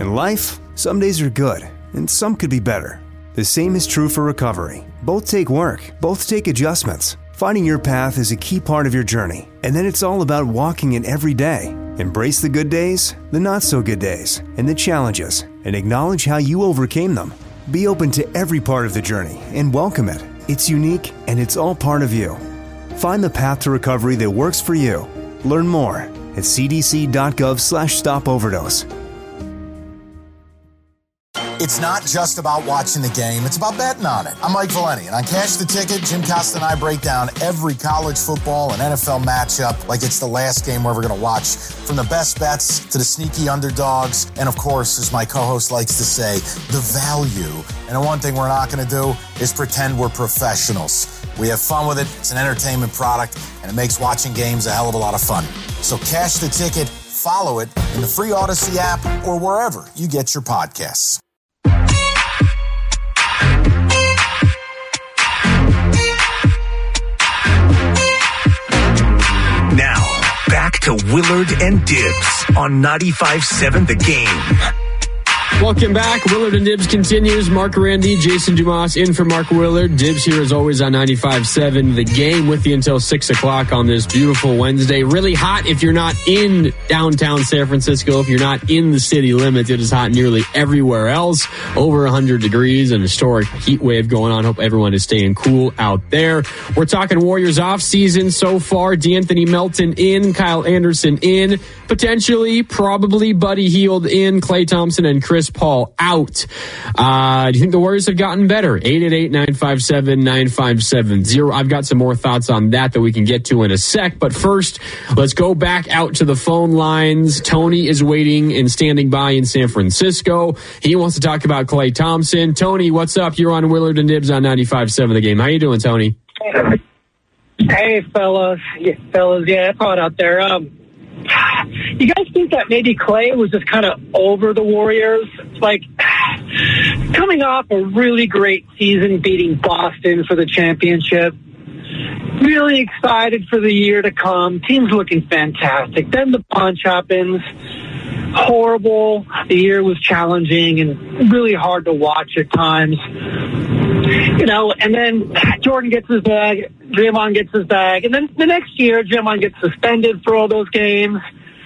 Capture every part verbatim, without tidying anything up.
In life, some days are good, and some could be better. The same is true for recovery. Both take work, both take adjustments. Finding your path is a key part of your journey, and then it's all about walking it every day. Embrace the good days, the not-so-good days, and the challenges, and acknowledge how you overcame them. Be open to every part of the journey and welcome it. It's unique, and it's all part of you. Find the path to recovery that works for you. Learn more at c d c dot gov slash stop overdose. It's not just about watching the game, it's about betting on it. I'm Mike Valeni, and on Cash the Ticket, Jim Costa and I break down every college football and N F L matchup like it's the last game we're ever going to watch, from the best bets to the sneaky underdogs, and of course, as my co-host likes to say, the value. And the one thing we're not going to do is pretend we're professionals. We have fun with it, it's an entertainment product, and it makes watching games a hell of a lot of fun. So Cash the Ticket, follow it in the free Odyssey app or wherever you get your podcasts. Now, back to Willard and Dibs on ninety-five point seven The Game. Welcome back. Willard and Dibs continues. Mark Randy, Jason Dumas in for Mark Willard. Dibs here as always on ninety-five point seven The Game with you until six o'clock on this beautiful Wednesday. Really hot if you're not in downtown San Francisco. If you're not in the city limits, it is hot nearly everywhere else. Over one hundred degrees, an historic heat wave going on. Hope everyone is staying cool out there. We're talking Warriors off season so far. D'Anthony Melton in, Kyle Anderson in, potentially, probably Buddy Hield in, Klay Thompson and Chris Paul out. Uh, do you think the Warriors have gotten better? eight eight eight, nine five seven, nine five seven zero. I've got some more thoughts on that that we can get to in a sec. But first, let's go back out to the phone lines. Tony is waiting and standing by in San Francisco. He wants to talk about Klay Thompson. Tony, what's up? You're on Willard and Dibs on ninety-five point seven The Game. How you doing, Tony? Hey, fellas. Yeah, fellas, yeah, it's hot out there. Um, you guys think that maybe Klay was just kind of over the Warriors? Like, coming off a really great season beating Boston for the championship, really excited for the year to come. Team's looking fantastic. Then the punch happens. Horrible. The year was challenging and really hard to watch at times. You know, and then Jordan gets his bag, Draymond gets his bag, and then the next year, Draymond gets suspended for all those games.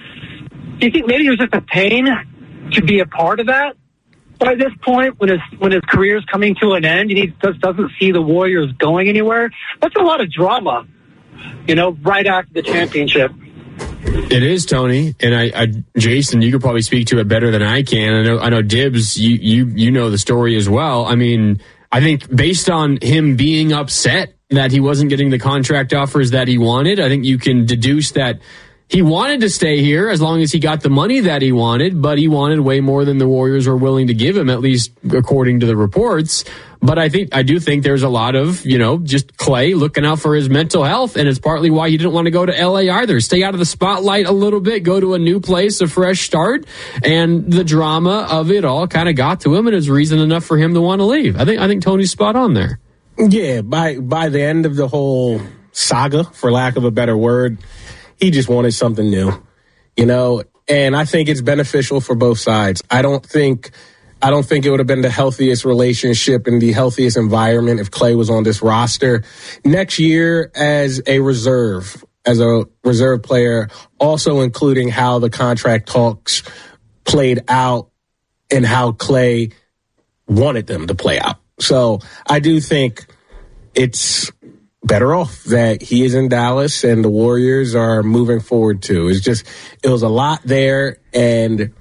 Do you think maybe it was just a pain to be a part of that? By this point, when his when his career's coming to an end, and he just doesn't see the Warriors going anywhere, that's a lot of drama, you know, right after the championship. It is, Tony, and I, I, Jason, you could probably speak to it better than I can. I know, I know, Dibs, you, you, you know the story as well. I mean, I think based on him being upset that he wasn't getting the contract offers that he wanted, I think you can deduce that he wanted to stay here as long as he got the money that he wanted, but he wanted way more than the Warriors were willing to give him, at least according to the reports. But I think I do think there's a lot of, you know, just Klay looking out for his mental health, and it's partly why he didn't want to go to L A either. Stay out of the spotlight a little bit, go to a new place, a fresh start, and the drama of it all kind of got to him, and it's reason enough for him to want to leave. I think I think Tony's spot on there. Yeah, by by the end of the whole saga, for lack of a better word, he just wanted something new, you know, and I think it's beneficial for both sides. I don't think I don't think it would have been the healthiest relationship and the healthiest environment if Klay was on this roster. Next year as a reserve, as a reserve player, also including how the contract talks played out and how Klay wanted them to play out. So I do think it's better off that he is in Dallas and the Warriors are moving forward too. It's just, it was a lot there, and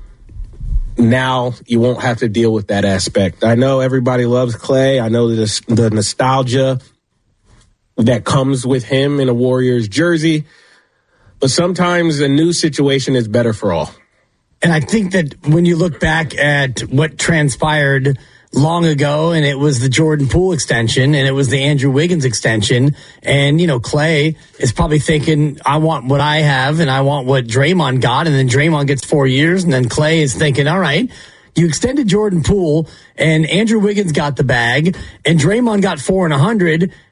now you won't have to deal with that aspect. I know everybody loves Klay. I know the, the nostalgia that comes with him in a Warriors jersey, but sometimes a new situation is better for all. And I think that when you look back at what transpired long ago, and it was the Jordan Poole extension, and it was the Andrew Wiggins extension, and, you know, Klay is probably thinking, I want what I have, and I want what Draymond got, and then Draymond gets four years, and then Klay is thinking, all right, you extended Jordan Poole, and Andrew Wiggins got the bag, and Draymond got four and a hundred.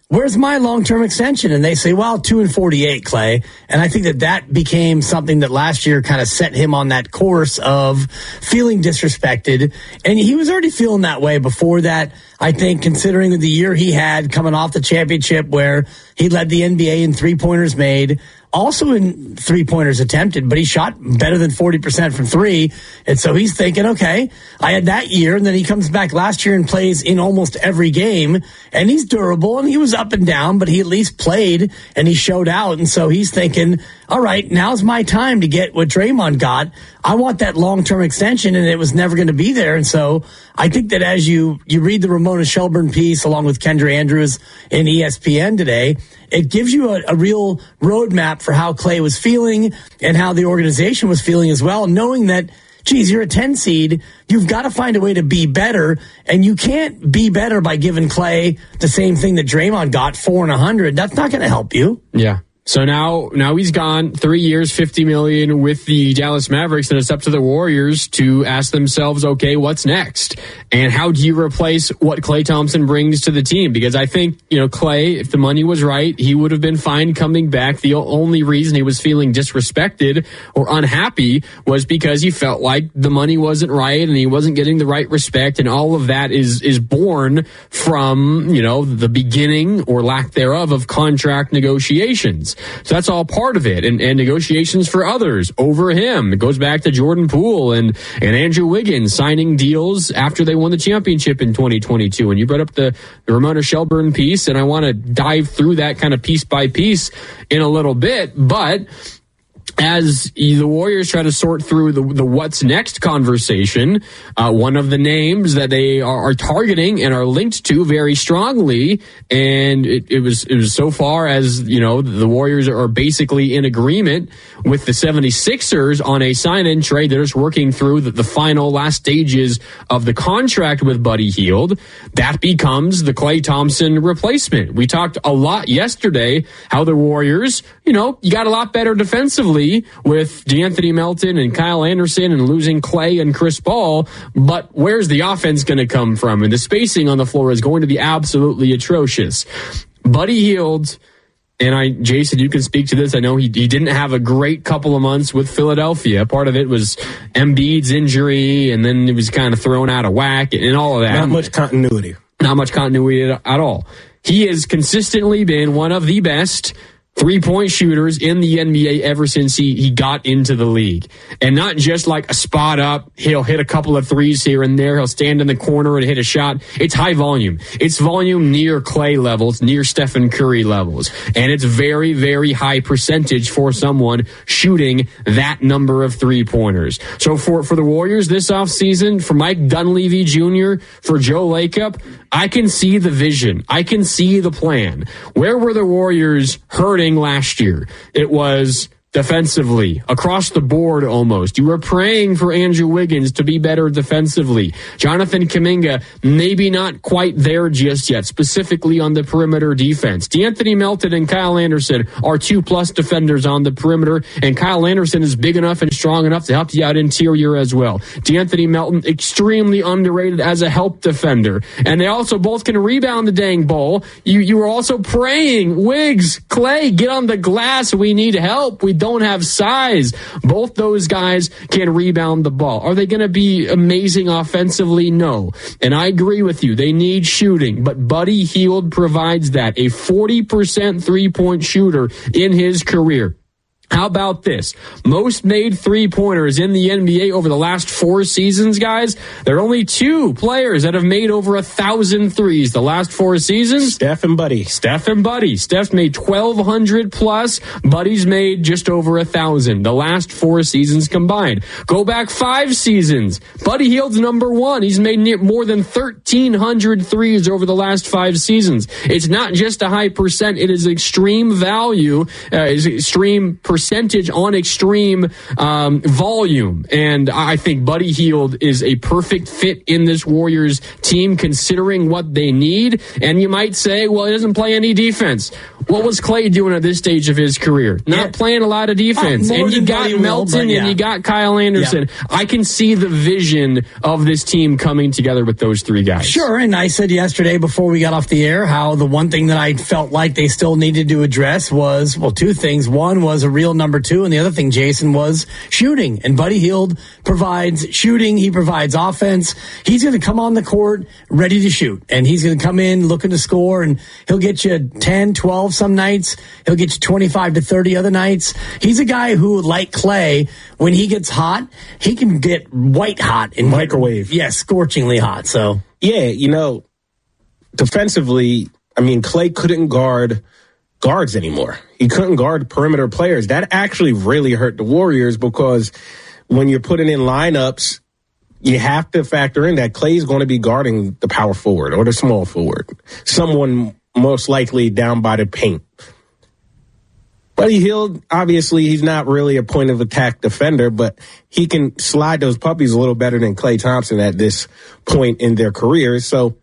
where's my long-term extension? And they say, well, two and forty-eight, Clay. And I think that that became something that last year kind of set him on that course of feeling disrespected. And he was already feeling that way before that, I think, considering the year he had coming off the championship where he led the N B A in three-pointers made, also in three-pointers attempted, but he shot better than forty percent from three. And so he's thinking, okay, I had that year, and then he comes back last year and plays in almost every game, and he's durable, and he was up and down, but he at least played, and he showed out. And so he's thinking, all right, now's my time to get what Draymond got. I want that long-term extension, and it was never going to be there. And so I think that as you, you read the Ramona Shelburne piece along with Kendra Andrews in E S P N today, it gives you a, a real roadmap for how Clay was feeling and how the organization was feeling as well, knowing that, geez, you're a ten seed. You've got to find a way to be better, and you can't be better by giving Clay the same thing that Draymond got, four and a hundred. That's not going to help you. Yeah. So now, now he's gone three years, fifty million with the Dallas Mavericks, and it's up to the Warriors to ask themselves, okay, what's next? And how do you replace what Klay Thompson brings to the team? Because I think, you know, Klay, if the money was right, he would have been fine coming back. The only reason he was feeling disrespected or unhappy was because he felt like the money wasn't right and he wasn't getting the right respect. And all of that is, is born from, you know, the beginning or lack thereof of contract negotiations. So that's all part of it. And, and negotiations for others over him. It goes back to Jordan Poole and, and Andrew Wiggins signing deals after they won the championship in twenty twenty-two. And you brought up the, the Ramona Shelburne piece, and I want to dive through that kind of piece by piece in a little bit. But as the Warriors try to sort through the, the what's next conversation, uh, one of the names that they are, are targeting and are linked to very strongly, and it, it was it was so far as, you know, the Warriors are basically in agreement with the seventy-sixers on a sign-in trade. They're just working through the, the final last stages of the contract with Buddy Hield. That becomes the Klay Thompson replacement. We talked a lot yesterday how the Warriors, you know, you got a lot better defensively with DeAnthony Melton and Kyle Anderson and losing Klay and Chris Paul, but where's the offense going to come from? And the spacing on the floor is going to be absolutely atrocious. Buddy Hield, and I, Jason, you can speak to this. I know he, he didn't have a great couple of months with Philadelphia. Part of it was Embiid's injury, and then it was kind of thrown out of whack and all of that. Not much continuity. Not much continuity at, at all. He has consistently been one of the best three-point shooters in the N B A ever since he, he got into the league. And not just like a spot up, he'll hit a couple of threes here and there, he'll stand in the corner and hit a shot. It's high volume. It's volume near Klay levels, near Stephen Curry levels. And it's very, very high percentage for someone shooting that number of three-pointers. So for, for the Warriors this offseason, for Mike Dunleavy Junior, for Joe Lacob, I can see the vision. I can see the plan. Where were the Warriors hurting last year? It was defensively, across the board almost. You were praying for Andrew Wiggins to be better defensively. Jonathan Kuminga, maybe not quite there just yet, specifically on the perimeter defense. DeAnthony Melton and Kyle Anderson are two-plus defenders on the perimeter, and Kyle Anderson is big enough and strong enough to help you out interior as well. DeAnthony Melton, extremely underrated as a help defender. And they also both can rebound the dang ball. You, you were also praying, Wiggs, Klay, get on the glass. We need help. We don't have size. Both those guys can rebound the ball. Are they going to be amazing offensively? No. And I agree with you. They need shooting, but Buddy Hield provides that. A forty percent three-point shooter in his career. How about this? Most made three-pointers in the N B A over the last four seasons, guys. There are only two players that have made over a thousand threes the last four seasons. Steph and Buddy. Steph and Buddy. Steph's made twelve hundred plus. Buddy's made just over a thousand the last four seasons combined. Go back five seasons. Buddy Hield's number one. He's made near more than thirteen hundred threes over the last five seasons. It's not just a high percent. It is extreme value, uh, is extreme percent. percentage on extreme um, volume. And I think Buddy Hield is a perfect fit in this Warriors team, considering what they need. And you might say, well, he doesn't play any defense. What was Klay doing at this stage of his career? Not yeah. playing a lot of defense. Oh, and you got Buddy Melton will, yeah. and you got Kyle Anderson. Yeah. I can see the vision of this team coming together with those three guys. Sure, and I said yesterday before we got off the air how the one thing that I felt like they still needed to address was, well, two things. One was a real number two, and the other thing, Jason, was shooting. And Buddy Hield provides shooting. He provides offense. He's going to come on the court ready to shoot, and he's going to come in looking to score, and he'll get you ten, twelve some nights. He'll get you twenty-five to thirty other nights. He's a guy who, like Klay, when he gets hot, he can get white hot in microwave. Yeah, scorchingly hot. So yeah, you know, defensively, I mean, Klay couldn't guard guards anymore. He couldn't guard perimeter players. That actually really hurt the Warriors, because when you're putting in lineups, you have to factor in that Klay is going to be guarding the power forward or the small forward, someone most likely down by the paint. Buddy Hield, obviously, he's not really a point of attack defender, but he can slide those puppies a little better than Klay Thompson at this point in their careers. So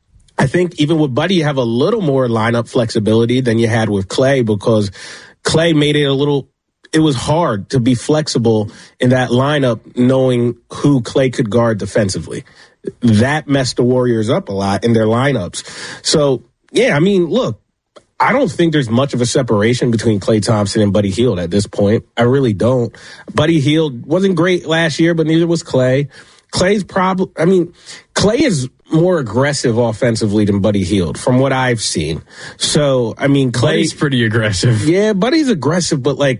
I think even with Buddy, you have a little more lineup flexibility than you had with Klay, because Klay made it a little, it was hard to be flexible in that lineup knowing who Klay could guard defensively. That messed the Warriors up a lot in their lineups. So, yeah, I mean, look, I don't think there's much of a separation between Klay Thompson and Buddy Hield at this point. I really don't. Buddy Hield wasn't great last year, but neither was Klay. Klay's problem, I mean, Klay is more aggressive offensively than Buddy Hield from what I've seen. So, I mean, Klay. Buddy's pretty aggressive. Yeah, Buddy's aggressive, but like,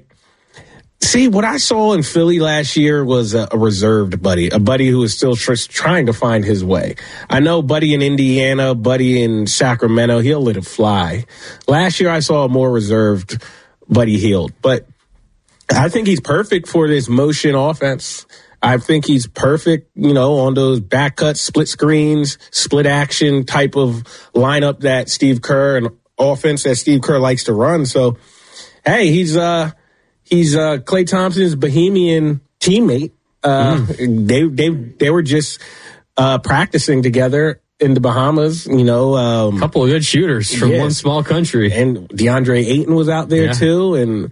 see, what I saw in Philly last year was a, a reserved Buddy, a Buddy who is still tr- trying to find his way. I know Buddy in Indiana, Buddy in Sacramento, he'll let it fly. Last year, I saw a more reserved Buddy Hield, but I think he's perfect for this motion offense. I think he's perfect, you know, on those back cuts, split screens, split action type of lineup that Steve Kerr and offense that Steve Kerr likes to run. So, hey, he's, uh, He's uh, Klay Thompson's Bohemian teammate. Uh, mm. They they they were just uh, practicing together in the Bahamas. You know, um, a couple of good shooters from yeah. one small country. And DeAndre Ayton was out there yeah. too, and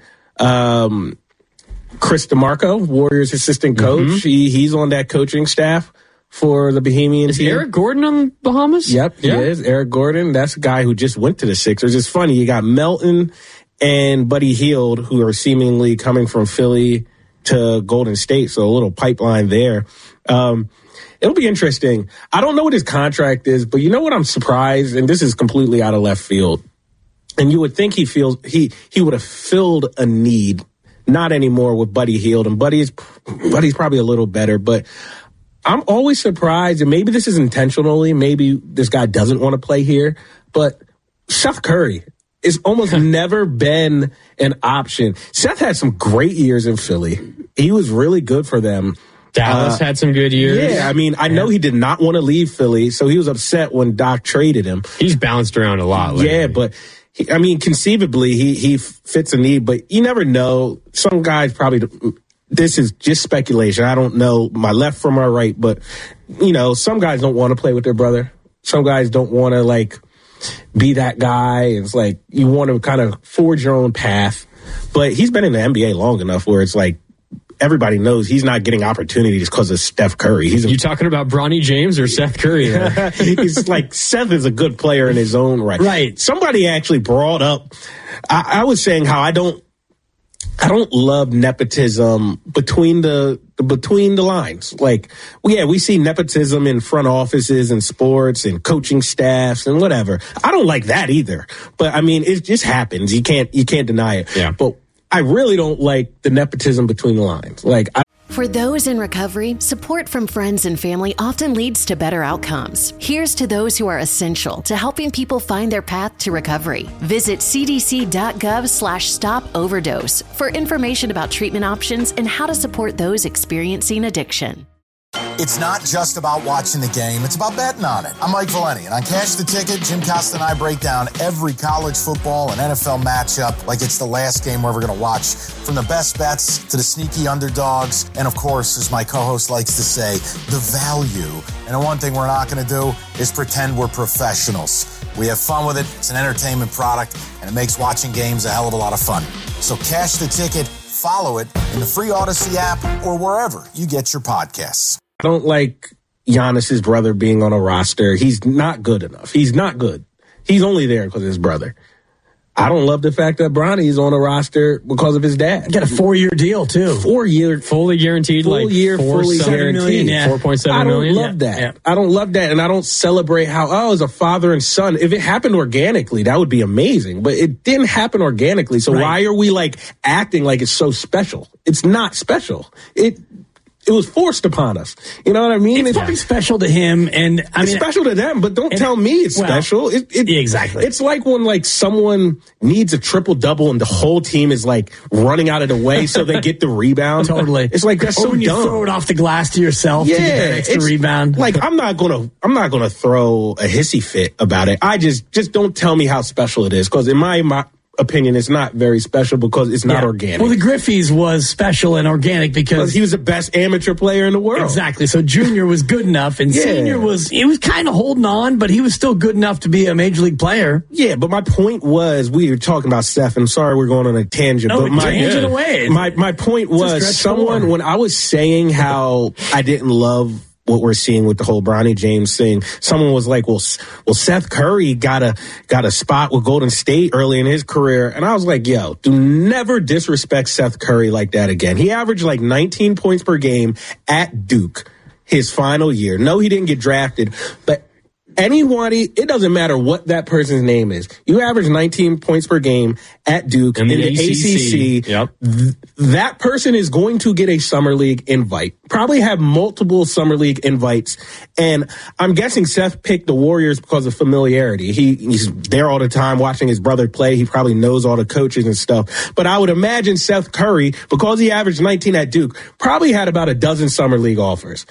um, Chris DeMarco, Warriors assistant coach. Mm-hmm. He he's on that coaching staff for the Bohemian is team. Eric Gordon on Bahamas? Yep, he yeah. is. Eric Gordon. That's a guy who just went to the Sixers. It's funny. You got Melton and Buddy Hield, who are seemingly coming from Philly to Golden State, so a little pipeline there. Um, it'll be interesting. I don't know what his contract is, but you know what I'm surprised, and this is completely out of left field, and you would think he feels he he would have filled a need, not anymore with Buddy Hield, and Buddy is, Buddy's probably a little better, but I'm always surprised, and maybe this is intentionally, maybe this guy doesn't want to play here, but Seth Curry, it's almost never been an option. Seth had some great years in Philly. He was really good for them. Dallas uh, had some good years. Yeah, I mean, I yeah. know he did not want to leave Philly, so he was upset when Doc traded him. He's bounced around a lot lately. Yeah, but, he, I mean, conceivably, he, he fits a need, but you never know. Some guys probably, this is just speculation. I don't know my left from my right, but, you know, some guys don't want to play with their brother. Some guys don't want to, like, be that guy. It's like you want to kind of forge your own path. But he's been in the N B A long enough where it's like everybody knows he's not getting opportunities because of Steph Curry. He's a, you talking about Bronny James or Seth Curry? He's like, Seth is a good player in his own right. Right. Somebody actually brought up, I, I was saying how I don't, I don't love nepotism between the between the lines. Like, well, yeah, we see nepotism in front offices and sports and coaching staffs and whatever. I don't like that either. But I mean, it just happens. You can't you can't deny it. Yeah. But I really don't like the nepotism between the lines. Like, I For those in recovery, support from friends and family often leads to better outcomes. Here's to those who are essential to helping people find their path to recovery. Visit cdc.gov slash stop overdose for information about treatment options and how to support those experiencing addiction. It's not just about watching the game, it's about betting on it. I'm Mike Valeni, and on Cash the Ticket, Jim Costa and I break down every college football and N F L matchup like it's the last game where we're going to watch, from the best bets to the sneaky underdogs, and of course, as my co-host likes to say, the value. And the one thing we're not going to do is pretend we're professionals. We have fun with it, it's an entertainment product, and it makes watching games a hell of a lot of fun. So Cash the Ticket, follow it in the free Odyssey app or wherever you get your podcasts. I don't like Giannis's brother being on a roster. He's not good enough. He's not good. He's only there because of his brother. I don't love the fact that Bronny's on a roster because of his dad. Got a four-year deal, too. Four-year. Fully guaranteed, full like year, four, fully seven guaranteed. million, yeah. four point seven I don't million. love yeah. that. Yeah. I don't love that, and I don't celebrate how, oh, as a father and son, if it happened organically, that would be amazing. But it didn't happen organically, so right. why are we, like, acting like it's so special? It's not special. It... It was forced upon us. You know what I mean? It's, it's probably special to him, and I it's mean, special to them. But don't and, tell me it's well, special. It, it, exactly. It's like when like someone needs a triple double and the whole team is like running out of the way so they get the rebound. Totally. It's like that's or so when you dumb. throw it off the glass to yourself yeah, to get that extra rebound. Like I'm not gonna I'm not gonna throw a hissy fit about it. I just just don't tell me how special it is, because in my, my opinion, it's not very special because it's not yeah. organic. Well, the Griffey's was special and organic because he was the best amateur player in the world. Exactly. So Junior was good enough, and yeah. Senior was he was kind of holding on, but he was still good enough to be a major league player. Yeah, but my point was, we were talking about Steph. I'm sorry we're going on a tangent. No, but my, tangent yeah. away. My my point was, someone forward. when I was saying how I didn't love what we're seeing with the whole Bronny James thing, someone was like, well, well, Seth Curry got a, got a spot with Golden State early in his career. And I was like, yo, do never disrespect Seth Curry like that again. He averaged like nineteen points per game at Duke his final year. No, he didn't get drafted, but anybody, it doesn't matter what that person's name is. You average nineteen points per game at Duke in the, in the A C C. Yep. Th- that person is going to get a summer league invite. Probably have multiple summer league invites. And I'm guessing Seth picked the Warriors because of familiarity. He, he's there all the time watching his brother play. He probably knows all the coaches and stuff. But I would imagine Seth Curry, because he averaged nineteen at Duke, probably had about a dozen summer league offers.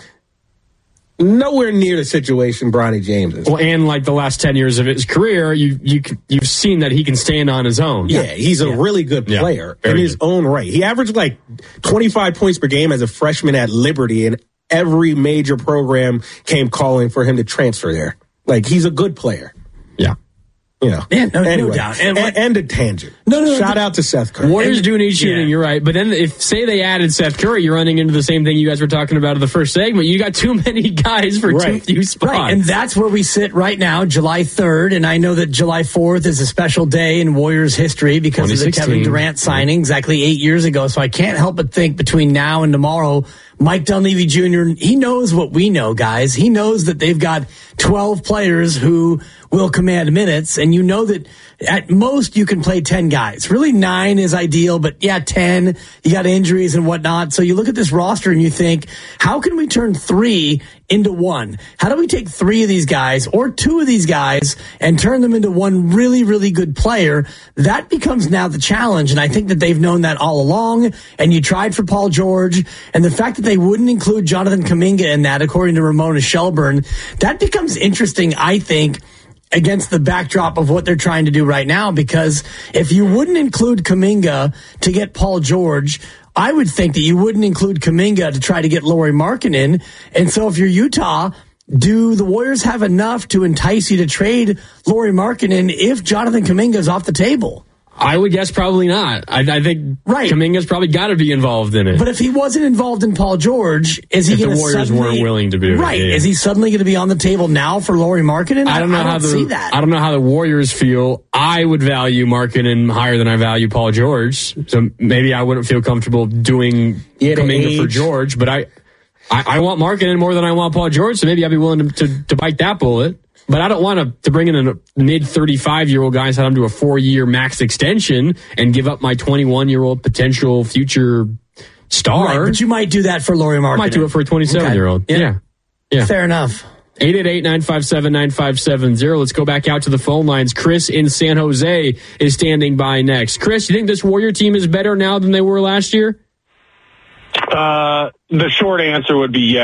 Nowhere near the situation Bronny James is. Well, and like the last ten years of his career, you you you've seen that he can stand on his own. Yeah, he's a yeah. really good player yeah, in his good. own right. He averaged like twenty-five points per game as a freshman at Liberty, and every major program came calling for him to transfer there. Like, he's a good player. Yeah. You know, yeah, no, anyway, no doubt. And, and, and a tangent. No, no, Shout no, out to Seth Curry. Warriors and, do need shooting, yeah. you're right. But then if, say they added Seth Curry, you're running into the same thing you guys were talking about in the first segment. You got too many guys for right. too few spots. Right, and that's where we sit right now, July third. And I know that July fourth is a special day in Warriors history because of the Kevin Durant signing exactly eight years ago. So I can't help but think between now and tomorrow, Mike Dunleavy Junior, he knows what we know, guys. He knows that they've got twelve players who will command minutes, and you know that at most you can play ten guys. Really, nine is ideal, but yeah, ten, you got injuries and whatnot. So you look at this roster and you think, how can we turn three into one? How do we take three of these guys or two of these guys and turn them into one really, really good player? That becomes now the challenge, and I think that they've known that all along, and you tried for Paul George, and the fact that they wouldn't include Jonathan Kuminga in that, according to Ramona Shelburne, that becomes interesting, I think, against the backdrop of what they're trying to do right now, because if you wouldn't include Kuminga to get Paul George, I would think that you wouldn't include Kuminga to try to get Lauri Markkanen. And so if you're Utah, do the Warriors have enough to entice you to trade Lauri Markkanen if Jonathan Kuminga is off the table? I would guess probably not. I, I think right. Kuminga's probably got to be involved in it. But if he wasn't involved in Paul George, is he going to the Warriors suddenly, weren't willing to be right? Yeah, yeah. Is he suddenly going to be on the table now for Lauri Markkanen? I don't know I, I how don't the see that. I don't know how the Warriors feel. I would value Markkanen higher than I value Paul George, so maybe I wouldn't feel comfortable doing yeah, Kuminga for George. But I, I, I want Markkanen more than I want Paul George, so maybe I'd be willing to to, to bite that bullet. But I don't want to, to bring in a mid thirty-five-year-old guy and sign him to a four-year max extension and give up my twenty-one-year-old potential future star. Right, but you might do that for Lauri Markkanen. I might do it for a twenty-seven-year-old. Okay. Yeah. yeah. Yeah. Fair enough. eight eight eight, nine five seven, nine five seven zero. Let's go back out to the phone lines. Chris in San Jose is standing by next. Chris, you think this Warrior team is better now than they were last year? Uh, the short answer would be yes.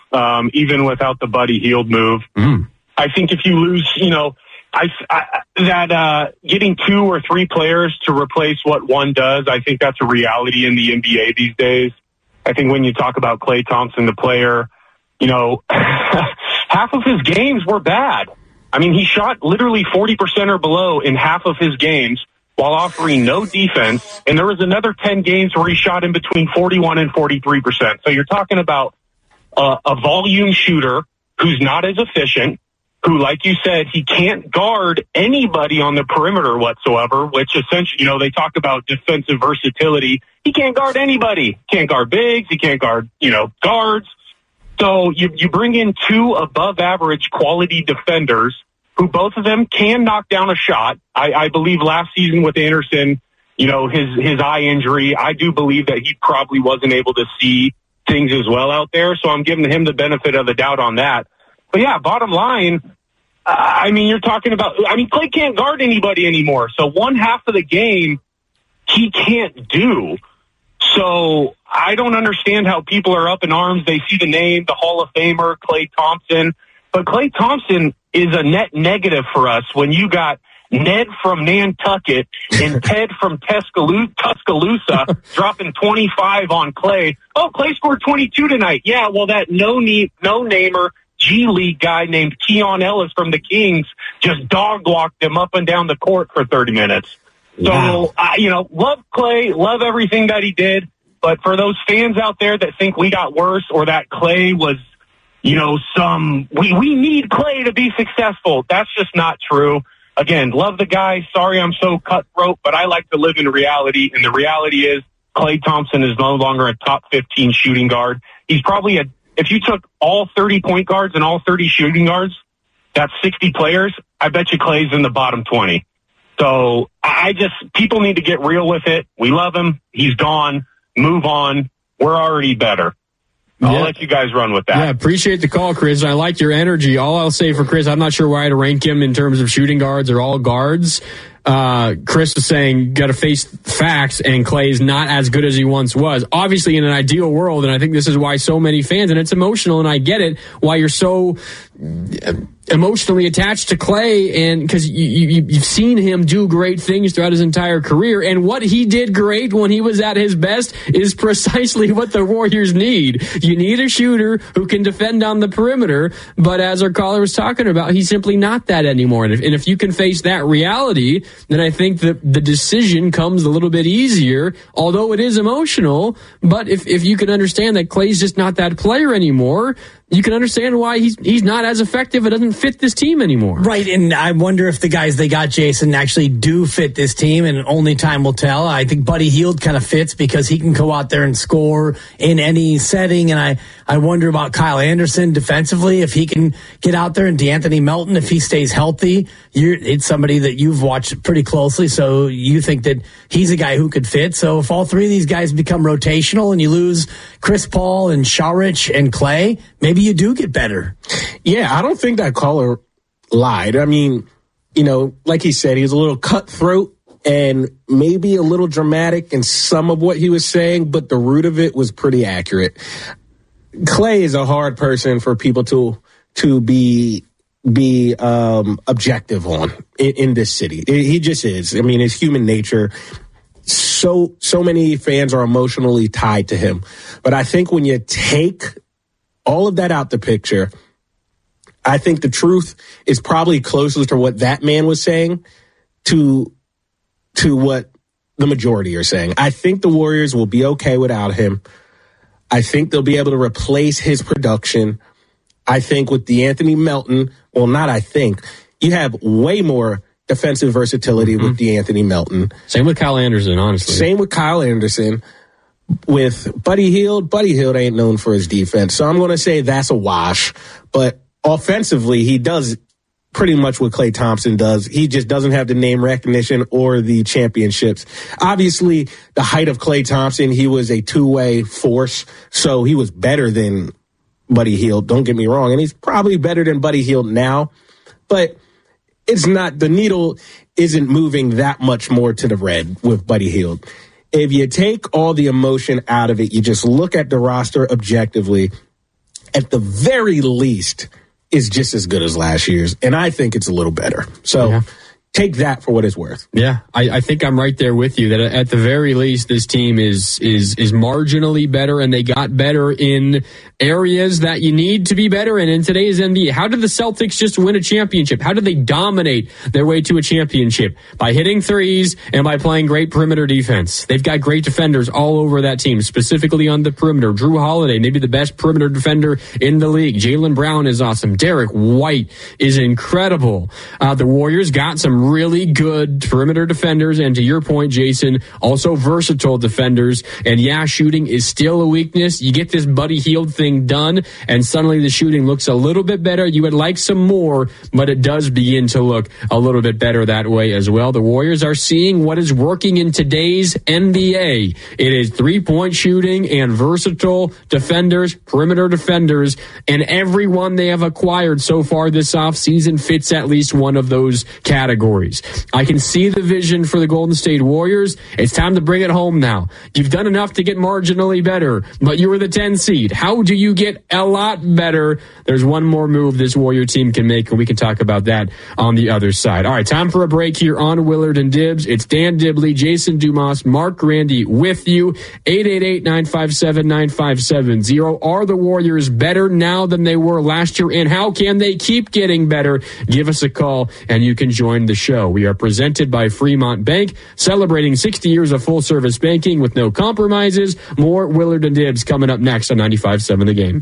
um, even without the Buddy Hield move. Mm. I think if you lose, you know, I, I that uh, getting two or three players to replace what one does, I think that's a reality in the N B A these days. I think when you talk about Klay Thompson, the player, you know, half of his games were bad. I mean, he shot literally forty percent or below in half of his games while offering no defense. And there was another ten games where he shot in between forty-one and forty-three percent. So you're talking about uh, a volume shooter who's not as efficient, who, like you said, he can't guard anybody on the perimeter whatsoever, which essentially, you know, they talk about defensive versatility. He can't guard anybody. Can't guard bigs. He can't guard, you know, guards. So you, you bring in two above average quality defenders who both of them can knock down a shot. I, I believe last season with Anderson, you know, his, his eye injury, I do believe that he probably wasn't able to see things as well out there. So I'm giving him the benefit of the doubt on that. But yeah, bottom line, uh, I mean, you're talking about, I mean, Klay can't guard anybody anymore. So one half of the game he can't do. So I don't understand how people are up in arms. They see the name, the Hall of Famer, Klay Thompson. But Klay Thompson is a net negative for us when you got Ned from Nantucket and Ted from Tuscaloosa, Tuscaloosa dropping twenty-five on Klay. Oh, Klay scored twenty-two tonight. Yeah, well, that no-name, no-namer G League guy named Keon Ellis from the Kings just dog-walked him up and down the court for thirty minutes. So, wow. uh, you know, love Klay, love everything that he did. But for those fans out there that think we got worse or that Klay was, you know, some, we, we need Klay to be successful. That's just not true. Again, love the guy. Sorry I'm so cutthroat, but I like to live in reality. And the reality is Klay Thompson is no longer a top fifteen shooting guard. He's probably a, if you took all thirty point guards and all thirty shooting guards, that's sixty players. I bet you Klay's in the bottom twenty. So I just, people need to get real with it. We love him. He's gone. Move on. We're already better. I'll yeah. let you guys run with that. Yeah, appreciate the call, Chris. I like your energy. All I'll say for Chris, I'm not sure where I'd rank him in terms of shooting guards or all guards. Uh, Chris is saying, got to face facts, and Klay's not as good as he once was. Obviously, in an ideal world, and I think this is why so many fans, and it's emotional, and I get it, why you're so emotionally attached to Klay, and because you, you, you've seen him do great things throughout his entire career, and what he did great when he was at his best is precisely what the Warriors need. You need a shooter who can defend on the perimeter, but as our caller was talking about, he's simply not that anymore. And if, and if you can face that reality, then I think that the decision comes a little bit easier, although it is emotional. But if, if you can understand that Klay's just not that player anymore, you can understand why he's he's not as effective. It doesn't fit this team anymore. Right, and I wonder if the guys they got, Jason, actually do fit this team, and only time will tell. I think Buddy Hield kind of fits because he can go out there and score in any setting, and I, I wonder about Kyle Anderson defensively, if he can get out there, and DeAnthony Melton, if he stays healthy. You're, it's somebody that you've watched pretty closely, so you think that he's a guy who could fit. So if all three of these guys become rotational and you lose Chris Paul and Saric and Klay, maybe you do get better. Yeah, I don't think that caller lied. I mean, you know, like he said, he was a little cutthroat and maybe a little dramatic in some of what he was saying, but the root of it was pretty accurate. Klay is a hard person for people to to be be um, objective on in, in this city. It, he just is. I mean, it's human nature. So so many fans are emotionally tied to him. But I think when you take all of that out the picture, I think the truth is probably closest to what that man was saying to to what the majority are saying. I think the Warriors will be okay without him. I think they'll be able to replace his production. I think with DeAnthony Melton, well, not I think, you have way more defensive versatility mm-hmm. with DeAnthony Melton. Same with Kyle Anderson, honestly. Same with Kyle Anderson. With Buddy Hield, Buddy Hield ain't known for his defense, so I'm going to say that's a wash. But offensively, he does pretty much what Klay Thompson does. He just doesn't have the name recognition or the championships. Obviously, the height of Klay Thompson, he was a two-way force, so he was better than Buddy Hield. Don't get me wrong, and he's probably better than Buddy Hield now, but it's not, the needle isn't moving that much more to the red with Buddy Hield. If you take all the emotion out of it, you just look at the roster objectively, at the very least, is just as good as last year's. And I think it's a little better. So yeah. Take that for what it's worth. Yeah, I, I think I'm right there with you that at the very least, this team is is is marginally better, and they got better in areas that you need to be better in in today's N B A. How did the Celtics just win a championship? How did they dominate their way to a championship? By hitting threes and by playing great perimeter defense. They've got great defenders all over that team, specifically on the perimeter. Drew Holiday, maybe the best perimeter defender in the league. Jaylen Brown is awesome. Derek White is incredible. Uh, the Warriors got some really good perimeter defenders, and to your point, Jason, also versatile defenders. And yeah, shooting is still a weakness. You get this Buddy Hield thing done, and suddenly the shooting looks a little bit better. You would like some more, but it does begin to look a little bit better that way as well. The Warriors are seeing what is working in today's N B A. It is three-point shooting and versatile defenders, perimeter defenders, and everyone they have acquired so far this offseason fits at least one of those categories. I can see the vision for the Golden State Warriors. It's time to bring it home now. You've done enough to get marginally better, but you were the ten seed. How do you get a lot better? There's one more move this Warrior team can make, and we can talk about that on the other side. All right, time for a break here on Willard and Dibs. It's Dan Dibley, Jason Dumas, Mark Grandy with you. eight eight eight, nine five seven, nine five seven zero. Are the Warriors better now than they were last year, and how can they keep getting better? Give us a call, and you can join the show. We are presented by Fremont Bank, celebrating sixty years of full-service banking with no compromises. More Willard and Dibs coming up next on ninety-five seven The Game.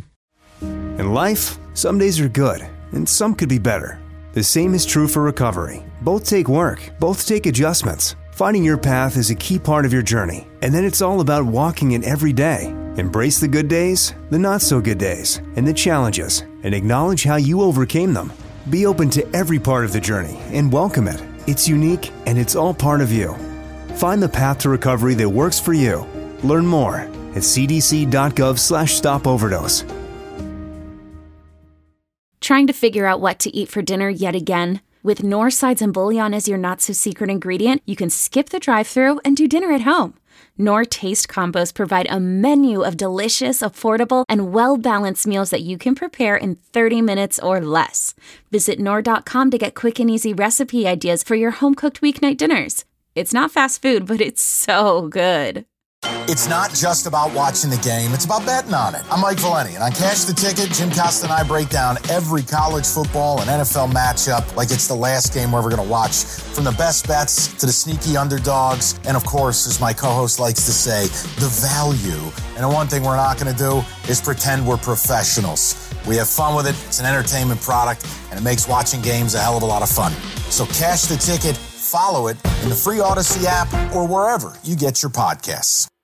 In life, some days are good, and some could be better. The same is true for recovery. Both take work, both take adjustments. Finding your path is a key part of your journey, and then it's all about walking it every day. Embrace the good days, the not-so-good days, and the challenges, and acknowledge how you overcame them. Be open to every part of the journey and welcome it. It's unique, and it's all part of you. Find the path to recovery that works for you. Learn more at cdc.gov slash stop overdose. Trying to figure out what to eat for dinner yet again? With Knorr Sides and Bouillon as your not-so-secret ingredient, you can skip the drive-thru and do dinner at home. Knorr Taste Combos provide a menu of delicious, affordable, and well-balanced meals that you can prepare in thirty minutes or less. Visit Knorr dot com to get quick and easy recipe ideas for your home-cooked weeknight dinners. It's not fast food, but it's so good. It's not just about watching the game, it's about betting on it. I'm Mike Valeni, and on Cash the Ticket, Jim Costa and I break down every college football and N F L matchup like it's the last game we're ever going to watch. From the best bets to the sneaky underdogs, and of course, as my co-host likes to say, the value. And the one thing we're not going to do is pretend we're professionals. We have fun with it, it's an entertainment product, and it makes watching games a hell of a lot of fun. So Cash the Ticket, follow it in the free Odyssey app or wherever you get your podcasts.